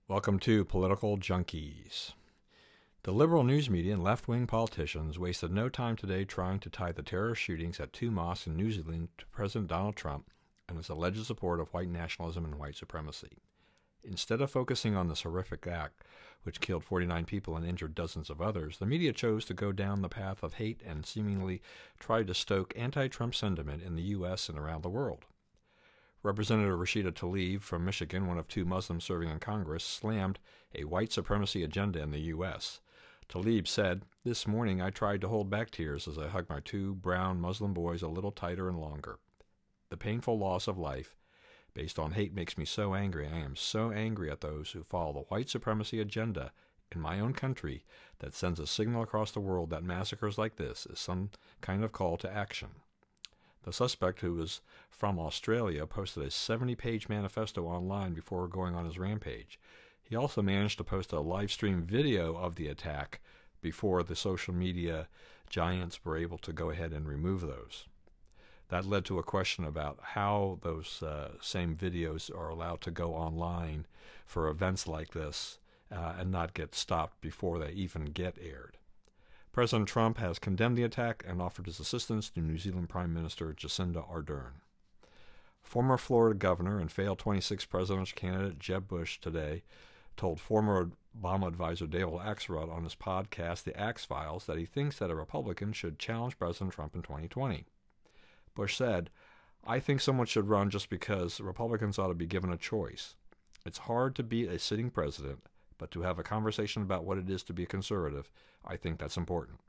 Welcome to Political Junkies. The liberal news media and left-wing politicians wasted no time today trying to tie the terror shootings at two mosques in New Zealand to President Donald Trump and his alleged support of white nationalism and white supremacy. Instead of focusing on this horrific act, which killed 49 people and injured dozens of others, the media chose to go down the path of hate and seemingly try to stoke anti-Trump sentiment in the U.S. and around the world. Representative Rashida Tlaib from Michigan, one of two Muslims serving in Congress, slammed a white supremacy agenda in the U.S. Tlaib said, "This morning I tried to hold back tears as I hugged my two brown Muslim boys a little tighter and longer. The painful loss of life based on hate makes me so angry. I am so angry at those who follow the white supremacy agenda in my own country that sends a signal across the world that massacres like this is some kind of call to action." The suspect, who was from Australia, posted a 70-page manifesto online before going on his rampage. He also managed to post a live-stream video of the attack before the social media giants were able to go ahead and remove those. That led to a question about how those same videos are allowed to go online for events like this and not get stopped before they even get aired. President Trump has condemned the attack and offered his assistance to New Zealand Prime Minister Jacinda Ardern. Former Florida governor and failed 26th presidential candidate Jeb Bush today told former Obama advisor David Axelrod on his podcast, The Axe Files, that he thinks that a Republican should challenge President Trump in 2020. Bush said, "I think someone should run just because Republicans ought to be given a choice. It's hard to beat a sitting president, but to have a conversation about what it is to be a conservative, I think that's important."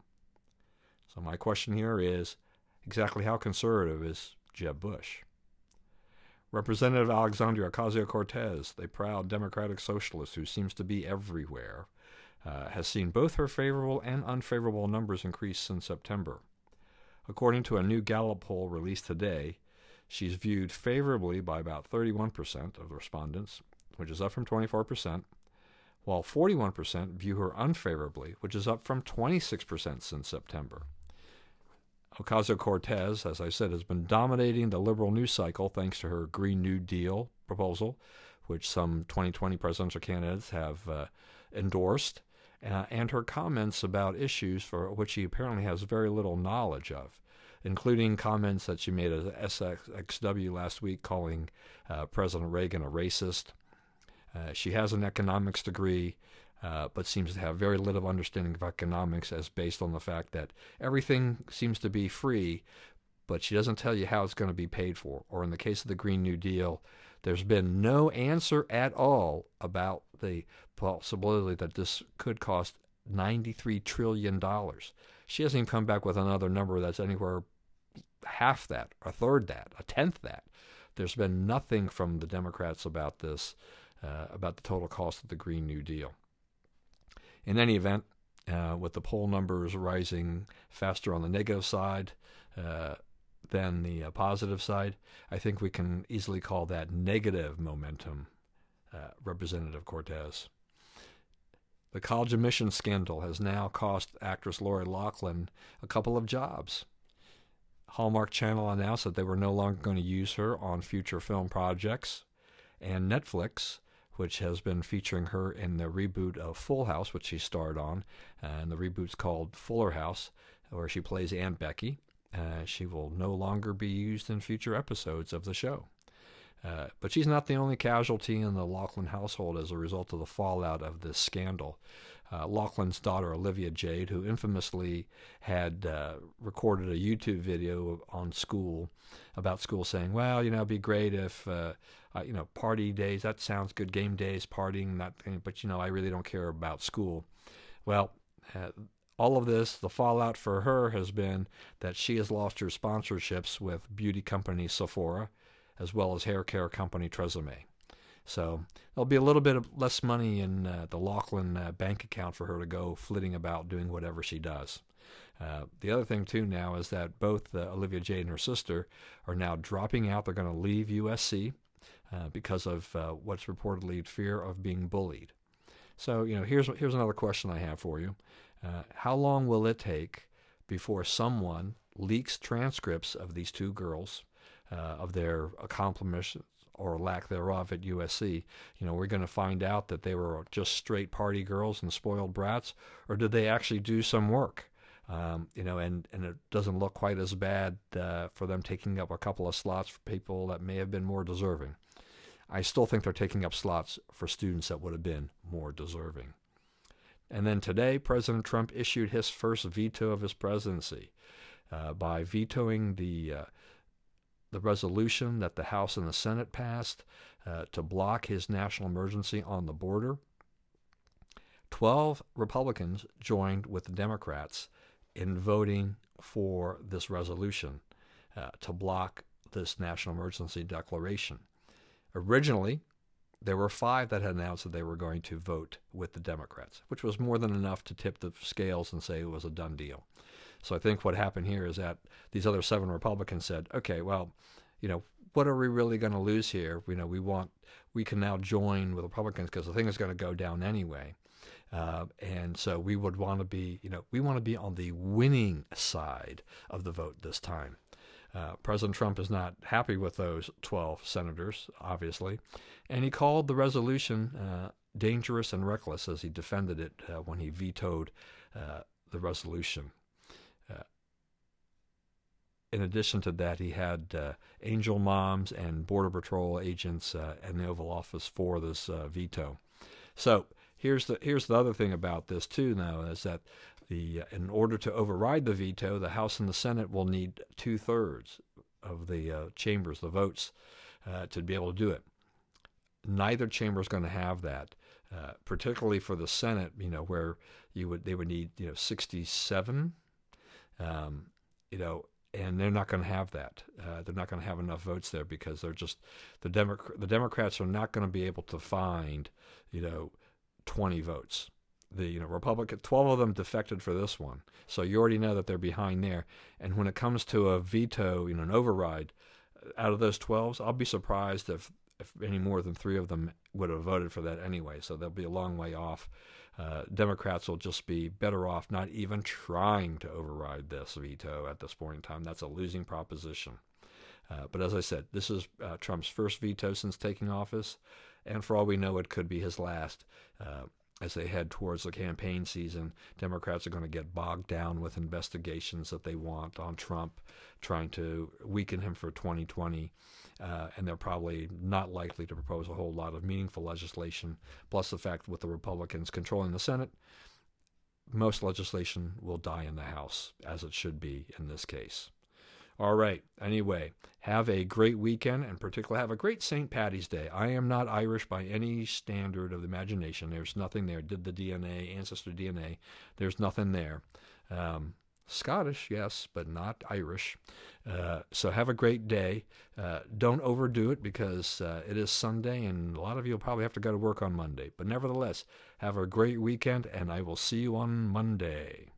So my question here is, exactly how conservative is Jeb Bush? Representative Alexandria Ocasio-Cortez, the proud democratic socialist who seems to be everywhere, has seen both her favorable and unfavorable numbers increase since September. According to a new Gallup poll released today, she's viewed favorably by about 31% of the respondents, which is up from 24%, while 41% view her unfavorably, which is up from 26% since September. Ocasio-Cortez, as I said, has been dominating the liberal news cycle thanks to her Green New Deal proposal, which some 2020 presidential candidates have endorsed, and her comments about issues for which she apparently has very little knowledge of, including comments that she made at SXSW last week calling President Reagan a racist. She has an economics degree, but seems to have very little understanding of economics as based on the fact that everything seems to be free, but she doesn't tell you how it's going to be paid for. Or in the case of the Green New Deal, there's been no answer at all about the possibility that this could cost $93 trillion. She hasn't even come back with another number that's anywhere half that, a third that, a tenth that. There's been nothing from the Democrats about this, about the total cost of the Green New Deal. In any event, with the poll numbers rising faster on the negative side than the positive side, I think we can easily call that negative momentum, Representative Cortez. The college admissions scandal has now cost actress Lori Loughlin a couple of jobs. Hallmark Channel announced that they were no longer going to use her on future film projects, and Netflix, which has been featuring her in the reboot of Full House, which she starred on, and the reboot's called Fuller House, where she plays Aunt Becky. She will no longer be used in future episodes of the show. But she's not the only casualty in the Loughlin household as a result of the fallout of this scandal. Loughlin's daughter, Olivia Jade, who infamously had recorded a YouTube video on school, about school, saying, well, it'd be great if, party days, that sounds good, game days, partying, but, I really don't care about school. Well, all of this, the fallout for her has been that she has lost her sponsorships with beauty company Sephora, as well as hair care company Tresemme. So there'll be a little bit of less money in the Loughlin bank account for her to go flitting about doing whatever she does. The other thing, too, now is that both Olivia Jade and her sister are now dropping out. They're going to leave USC because of what's reportedly fear of being bullied. So, here's another question I have for you. How long will it take before someone leaks transcripts of these two girls, of their accomplishments, or lack thereof at USC. We're going to find out that they were just straight party girls and spoiled brats, or did they actually do some work? And it doesn't look quite as bad for them taking up a couple of slots for people that may have been more deserving. I still think they're taking up slots for students that would have been more deserving. And then today, President Trump issued his first veto of his presidency by vetoing the resolution that the House and the Senate passed to block his national emergency on the border. 12 Republicans joined with the Democrats in voting for this resolution to block this national emergency declaration. Originally, there were 5 that had announced that they were going to vote with the Democrats, which was more than enough to tip the scales and say it was a done deal. So I think what happened here is that these other 7 Republicans said, okay, well, what are we really going to lose here? We can now join with Republicans because the thing is going to go down anyway. And so we would want to be, we want to be on the winning side of the vote this time. President Trump is not happy with those 12 senators, obviously, and he called the resolution dangerous and reckless as he defended it when he vetoed the resolution. In addition to that, he had angel moms and Border Patrol agents in the Oval Office for this veto. So here's the other thing about this too. Now is that in order to override the veto, the House and the Senate will need 2/3 of the chambers, the votes, to be able to do it. Neither chamber is going to have that, particularly for the Senate. Where they would need 67. And they're not going to have that. They're not going to have enough votes there because they're just the Democrats are not going to be able to find 20 votes. The Republican 12 of them defected for this one, so you already know that they're behind there. And when it comes to a veto, an override, out of those 12s, I'll be surprised if any more than 3 of them would have voted for that anyway. So they'll be a long way off. Democrats will just be better off not even trying to override this veto at this point in time. That's a losing proposition. But as I said, this is Trump's first veto since taking office, and for all we know, it could be his last. As they head towards the campaign season, Democrats are going to get bogged down with investigations that they want on Trump, trying to weaken him for 2020. And they're probably not likely to propose a whole lot of meaningful legislation. Plus the fact with the Republicans controlling the Senate, most legislation will die in the House, as it should be in this case. All right. Anyway, have a great weekend, and particularly have a great St. Paddy's Day. I am not Irish by any standard of the imagination. There's nothing there. Did the DNA, ancestor DNA. There's nothing there. Scottish, yes, but not Irish. So have a great day. Don't overdo it because it is Sunday, and a lot of you will probably have to go to work on Monday. But nevertheless, have a great weekend, and I will see you on Monday.